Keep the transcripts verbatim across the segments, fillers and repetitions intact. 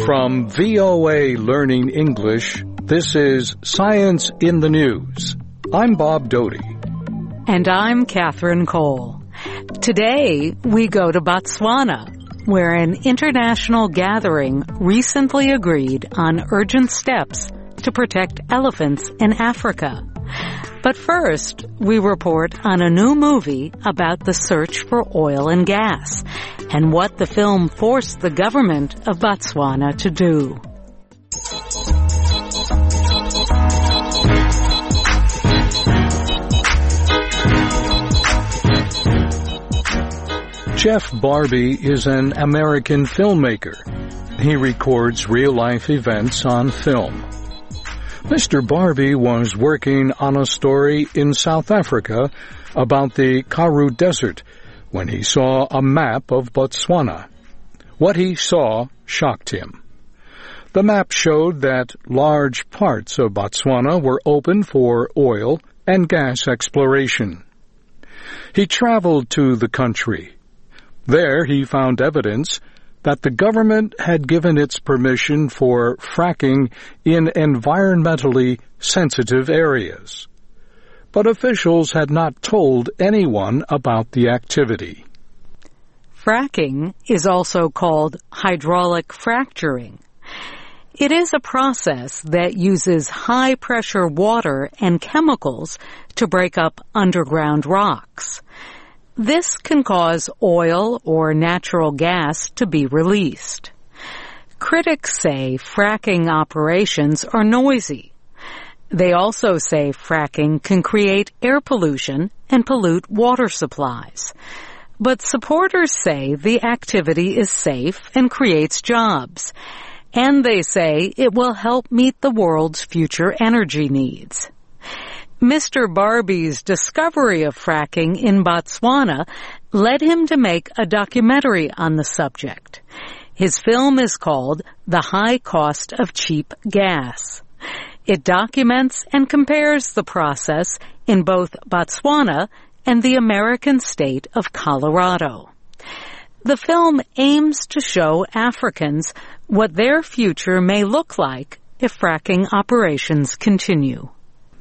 From V O A Learning English, this is Science in the News. I'm Bob Doty. And I'm Catherine Cole. Today, we go to Botswana, where an international gathering recently agreed on urgent steps to protect elephants in Africa. But first, we report on a new movie about the search for oil and gas and what the film forced the government of Botswana to do. Jeff Barbie is an American filmmaker. He records real-life events on film. Mister Barbie was working on a story in South Africa about the Karoo Desert when he saw a map of Botswana. What he saw shocked him. The map showed that large parts of Botswana were open for oil and gas exploration. He traveled to the country. There he found evidence that the government had given its permission for fracking in environmentally sensitive areas. But officials had not told anyone about the activity. Fracking is also called hydraulic fracturing. It is a process that uses high-pressure water and chemicals to break up underground rocks. This can cause oil or natural gas to be released. Critics say fracking operations are noisy. They also say fracking can create air pollution and pollute water supplies. But supporters say the activity is safe and creates jobs. And they say it will help meet the world's future energy needs. Mister Barbie's discovery of fracking in Botswana led him to make a documentary on the subject. His film is called The High Cost of Cheap Gas. It documents and compares the process in both Botswana and the American state of Colorado. The film aims to show Africans what their future may look like if fracking operations continue.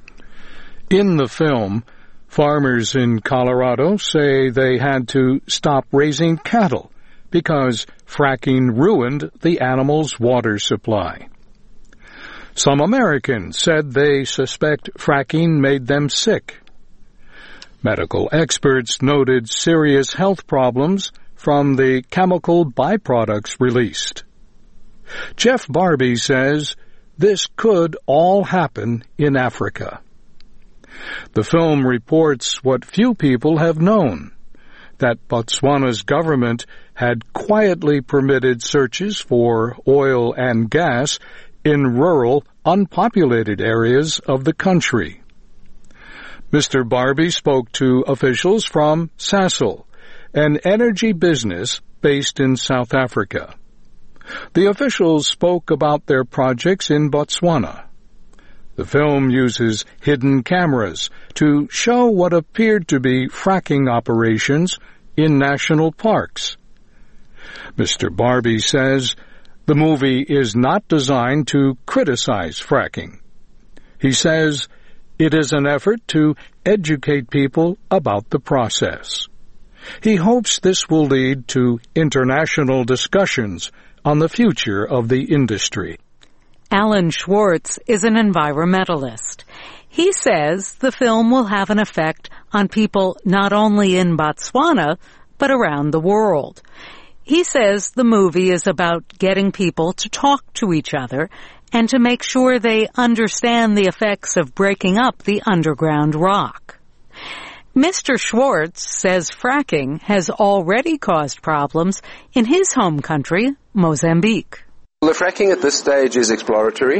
In the film, farmers in Colorado say they had to stop raising cattle because fracking ruined the animals' water supply. Some Americans said they suspect fracking made them sick. Medical experts noted serious health problems from the chemical byproducts released. Jeff Barbie says this could all happen in Africa. The film reports what few people have known, that Botswana's government had quietly permitted searches for oil and gas in rural, unpopulated areas of the country. Mister Barbie spoke to officials from Sasol, an energy business based in South Africa. The officials spoke about their projects in Botswana. The film uses hidden cameras to show what appeared to be fracking operations in national parks. Mister Barbie says the movie is not designed to criticize fracking. He says it is an effort to educate people about the process. He hopes this will lead to international discussions on the future of the industry. Alan Schwartz is an environmentalist. He says the film will have an effect on people not only in Botswana, but around the world. He says the movie is about getting people to talk to each other and to make sure they understand the effects of breaking up the underground rock. Mister Schwartz says fracking has already caused problems in his home country, Mozambique. Well, the fracking at this stage is exploratory,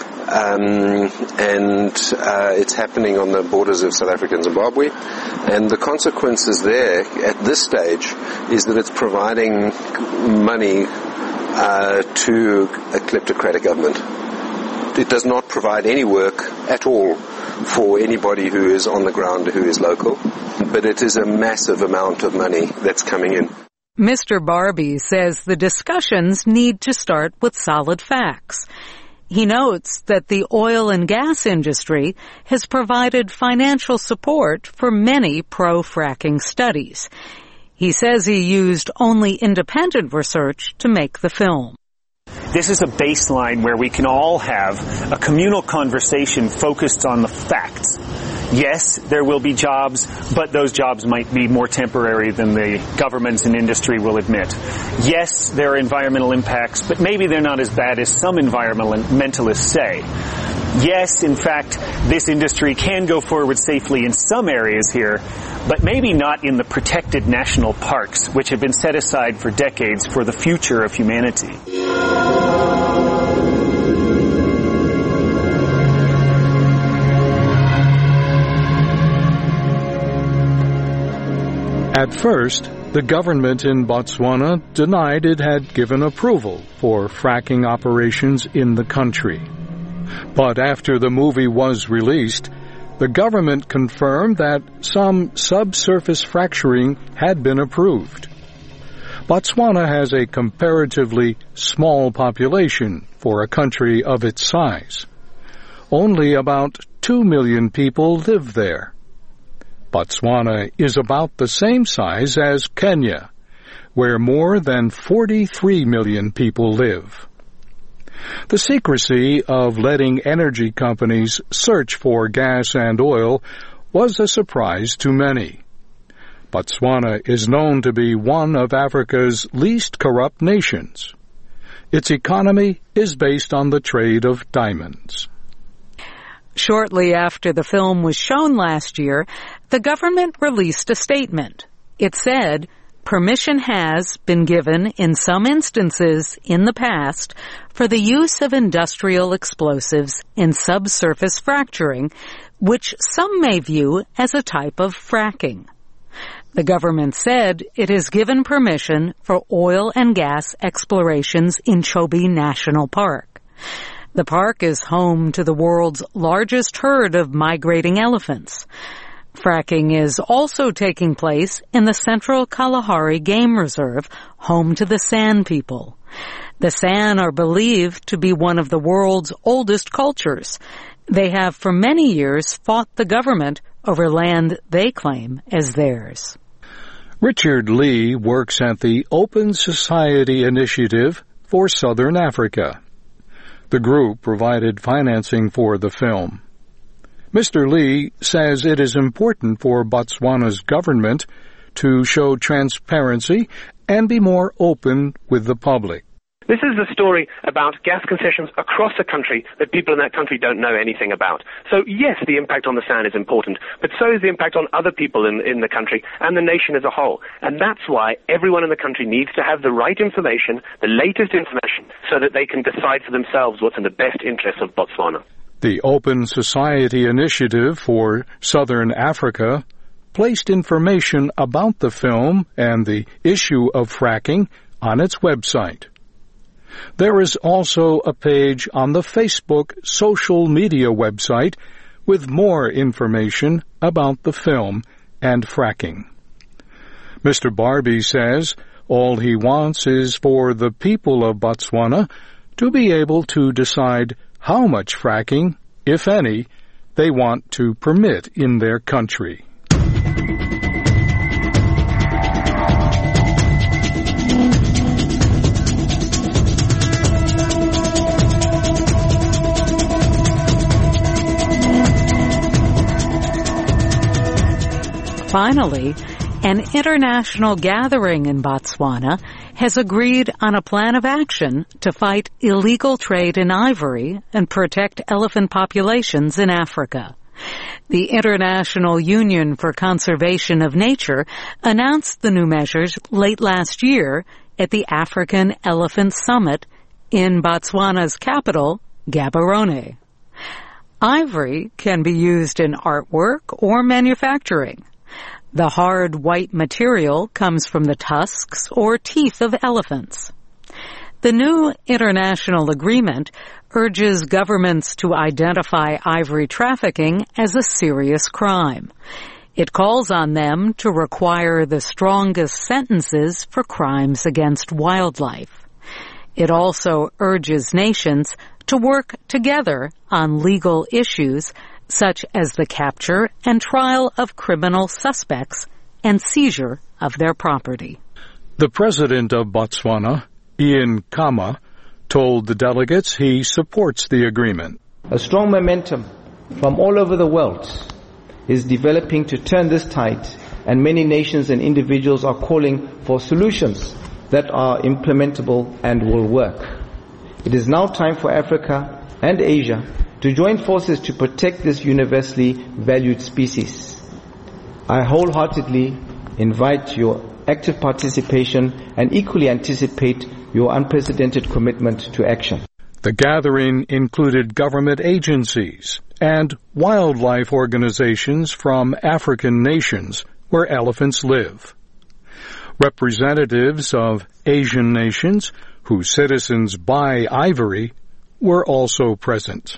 um, and uh, it's happening on the borders of South Africa and Zimbabwe. And the consequences there at this stage is that it's providing money uh, to a kleptocratic government. It does not provide any work at all for anybody who is on the ground, who is local, but it is a massive amount of money that's coming in. Mister Barbie says the discussions need to start with solid facts. He notes that the oil and gas industry has provided financial support for many pro-fracking studies. He says he used only independent research to make the film. This is a baseline where we can all have a communal conversation focused on the facts. Yes, there will be jobs, but those jobs might be more temporary than the governments and industry will admit. Yes, there are environmental impacts, but maybe they're not as bad as some environmentalists say. Yes, in fact, this industry can go forward safely in some areas here, but maybe not in the protected national parks, which have been set aside for decades for the future of humanity. At first, the government in Botswana denied it had given approval for fracking operations in the country. But after the movie was released, the government confirmed that some subsurface fracturing had been approved. Botswana has a comparatively small population for a country of its size. Only about two million people live there. Botswana is about the same size as Kenya, where more than forty-three million people live. The secrecy of letting energy companies search for gas and oil was a surprise to many. Botswana is known to be one of Africa's least corrupt nations. Its economy is based on the trade of diamonds. Shortly after the film was shown last year, the government released a statement. It said, permission has been given in some instances in the past for the use of industrial explosives in subsurface fracturing, which some may view as a type of fracking. The government said it has given permission for oil and gas explorations in Chobe National Park. The park is home to the world's largest herd of migrating elephants. Fracking is also taking place in the Central Kalahari Game Reserve, home to the San people. The San are believed to be one of the world's oldest cultures. They have for many years fought the government over land they claim as theirs. Richard Lee works at the Open Society Initiative for Southern Africa. The group provided financing for the film. Mister Lee says it is important for Botswana's government to show transparency and be more open with the public. This is a story about gas concessions across a country that people in that country don't know anything about. So yes, the impact on the San is important, but so is the impact on other people in, in the country and the nation as a whole. And that's why everyone in the country needs to have the right information, the latest information, so that they can decide for themselves what's in the best interests of Botswana. The Open Society Initiative for Southern Africa placed information about the film and the issue of fracking on its website. There is also a page on the Facebook social media website with more information about the film and fracking. Mister Barbie says all he wants is for the people of Botswana to be able to decide how much fracking, if any, they want to permit in their country. Finally, an international gathering in Botswana has agreed on a plan of action to fight illegal trade in ivory and protect elephant populations in Africa. The International Union for Conservation of Nature announced the new measures late last year at the African Elephant Summit in Botswana's capital, Gaborone. Ivory can be used in artwork or manufacturing. The hard white material comes from the tusks or teeth of elephants. The new international agreement urges governments to identify ivory trafficking as a serious crime. It calls on them to require the strongest sentences for crimes against wildlife. It also urges nations to work together on legal issues such as the capture and trial of criminal suspects and seizure of their property. The president of Botswana, Ian Khama, told the delegates he supports the agreement. A strong momentum from all over the world is developing to turn this tide, and many nations and individuals are calling for solutions that are implementable and will work. It is now time for Africa and Asia to join forces to protect this universally valued species. I wholeheartedly invite your active participation and equally anticipate your unprecedented commitment to action. The gathering included government agencies and wildlife organizations from African nations where elephants live. Representatives of Asian nations whose citizens buy ivory were also present.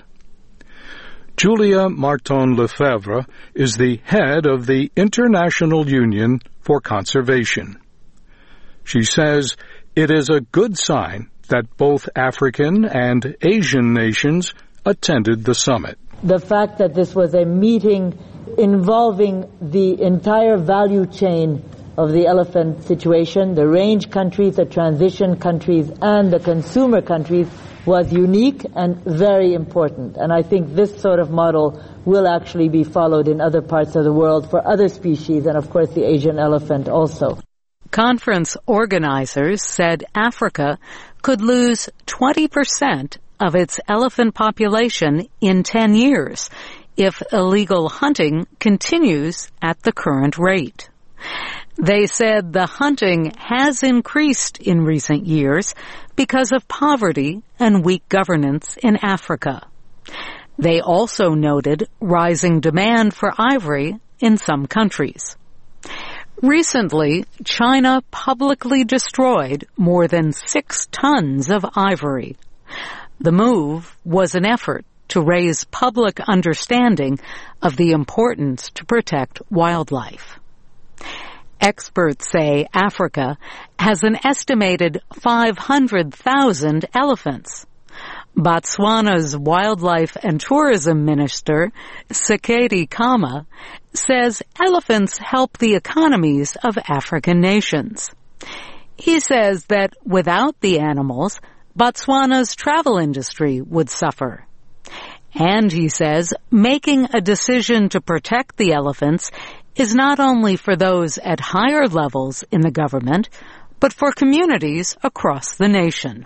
Julia Marton-Lefebvre is the head of the International Union for Conservation. She says it is a good sign that both African and Asian nations attended the summit. The fact that this was a meeting involving the entire value chain of the elephant situation, the range countries, the transition countries, and the consumer countries, was unique and very important. And I think this sort of model will actually be followed in other parts of the world for other species, and of course the Asian elephant also. Conference organizers said Africa could lose twenty percent of its elephant population in ten years if illegal hunting continues at the current rate. They said the hunting has increased in recent years because of poverty and weak governance in Africa. They also noted rising demand for ivory in some countries. Recently, China publicly destroyed more than six tons of ivory. The move was an effort to raise public understanding of the importance to protect wildlife. Experts say Africa has an estimated five hundred thousand elephants. Botswana's Wildlife and Tourism Minister, Sekedi Khama, says elephants help the economies of African nations. He says that without the animals, Botswana's travel industry would suffer. And he says making a decision to protect the elephants is not only for those at higher levels in the government, but for communities across the nation.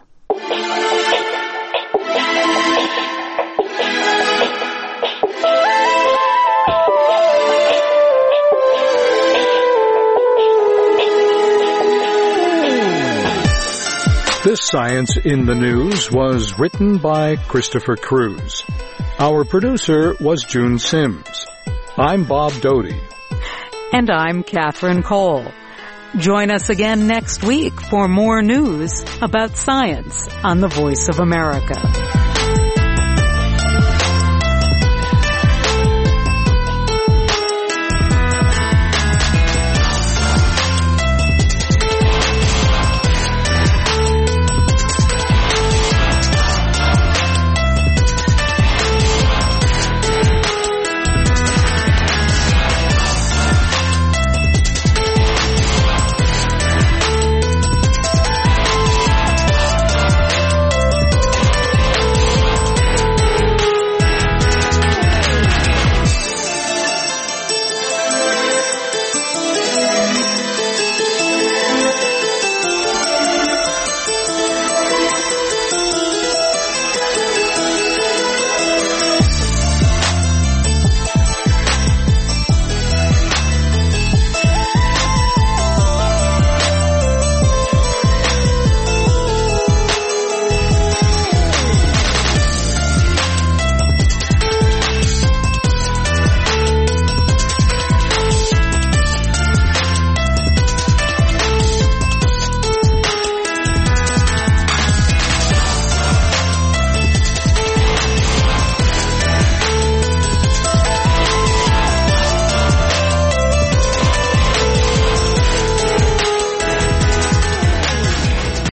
This Science in the News was written by Christopher Cruz. Our producer was June Sims. I'm Bob Doty. And I'm Catherine Cole. Join us again next week for more news about science on the Voice of America.